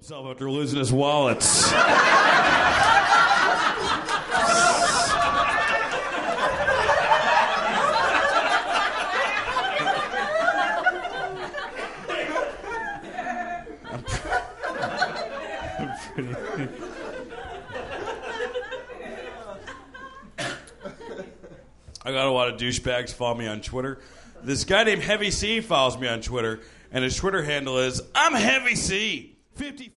himself after losing his wallets. I got a lot of douchebags follow me on Twitter. This guy named Heavy C follows me on Twitter, and his Twitter handle is I'm Heavy C 50.